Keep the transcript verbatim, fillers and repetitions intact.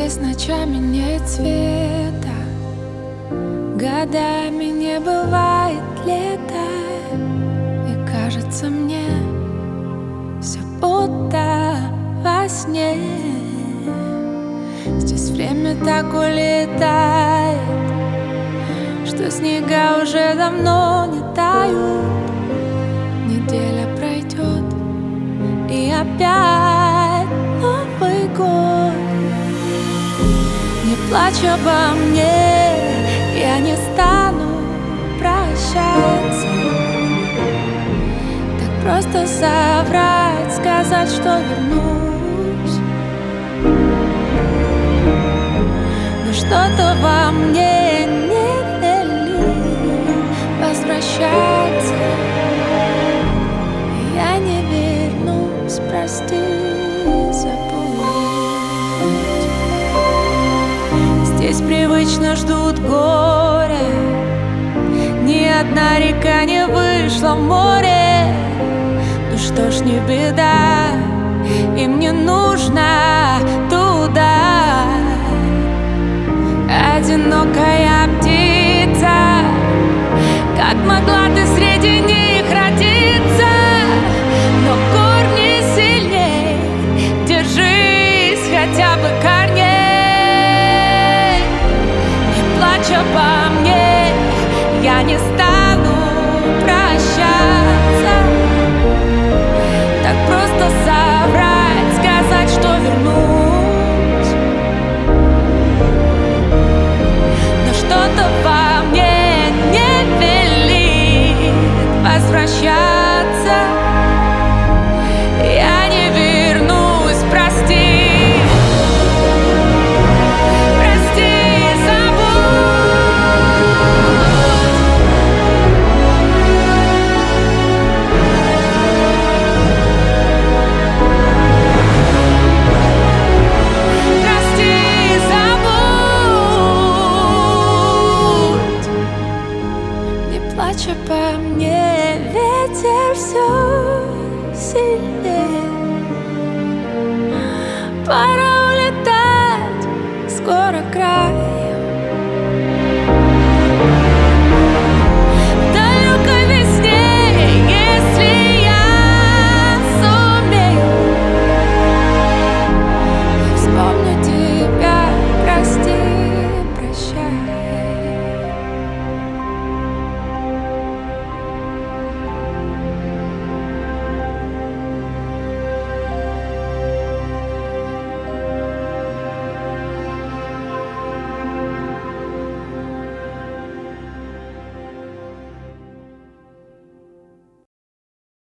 Здесь ночами нет света, годами не бывает лета, и кажется мне все будто во сне. Здесь время так улетает, что снега уже давно не тают. Неделя пройдет, и опять Новый год. Не плачь обо мне, я не стану прощаться. Так просто соврать, сказать, что вернусь. Но что-то во мне не велит возвращаться. Я не вернусь, прости, забудь. Здесь привычно ждут горе, ни одна река не вышла в море. Ну что ж, не беда, им не нужно туда. Одинокая птица, как могла ты среди них родиться? Но корни сильней, держись хотя бы корней. Не плачь обо мне, я не стану прощаться. Так просто соврать, сказать, что вернусь. Но что-то во мне не велит возвращаться. Я не вернусь, прости. Прости, забудь. Прости, забудь. Не плачь обо мне, ветер все сильнее. Пора улетать, скоро край.